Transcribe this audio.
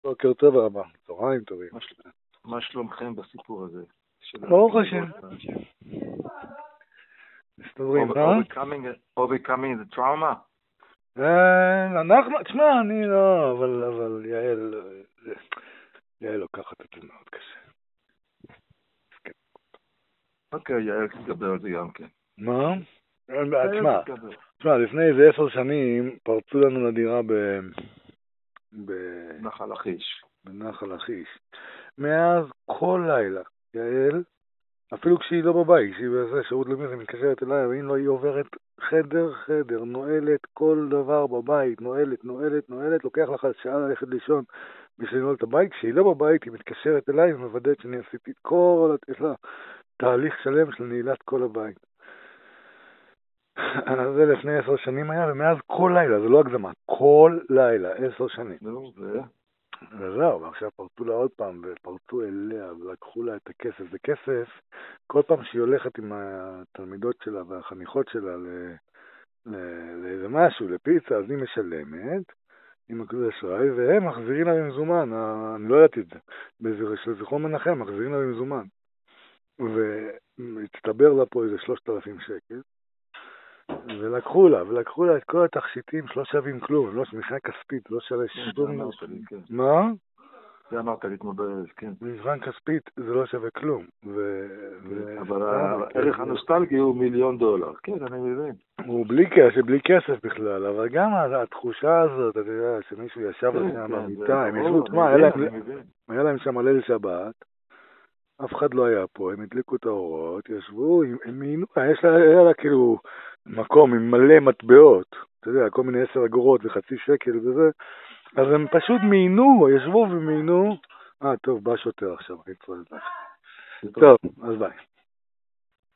בוקר טוב רבה, צהריים טובים. מה שלומכם בסיפור הזה? ברוך השם. מסתדרים, overcoming the trauma? תשמע, אני לא, אבל יעל לוקחת את זה מאוד קשה. אוקיי, יעל תתגבר על זה גם כן. מה? תשמע, לפני איזה 10 שנים פרצו לנו לדירה בנחל לכיש. בנחל לכיש. מאז כל לילה, יעל, אפילו כשהיא לא בבית, כשהיא בעשה שירות לאומי, היא מתקשרת אליי, ואם לא, היא עוברת חדר, נועלת כל דבר בבית, נועלת, לוקח לך שעה ללכת לישון בשביל לנעול את הבית. כשהיא לא בבית, היא מתקשרת אליי ומוודאת שאני עשיתי יש לה תהליך שלם של נעילת כל הבית. זה לפני 10 שנים היה, ומאז כל לילה, זה לא הגזמה, כל לילה, 10 שנים. וזהו, ועכשיו פרצו לה עוד פעם, ופרצו אליה, ולקחו לה את הכסף. זה כסף, כל פעם שהיא הולכת עם התלמידות שלה והחניכות שלה לאיזה משהו, לפיצה, אז היא משלמת, עם הכרטיס אשראי, והם מחזירים לה במזומן, אני לא ידעתי את זה, של זיכרון מנחם, מחזירים לה במזומן. והצטבר לה פה איזה 3,000 שקל, ולקחו לה את כל התכשיטים, שלא שווים כלום, לא מבחינה כספית, לא שווה שום... מה? זה אמרת לי כמו כן. מבחן כספית זה לא שווה כלום. אבל הערך הנוסטלגי הוא $1,000,000. כן, אני מבין. הוא בלי כסף בכלל, אבל גם התחושה הזאת, אתה יודע, שמישהו ישב על שם במיטה, הם ישבו, היה להם שם ליל שבת, אף אחד לא היה פה, הם הדליקו את האורות, ישבו, הם מיינו, היה לה כאילו מקום עם מלא מטבעות, אתה יודע, כל מיני 10 אגורות וחצי שקל וזה, אז הם פשוט מיינו, ישבו ומיינו. טוב, בא שוטר עכשיו, טוב, אז ביי.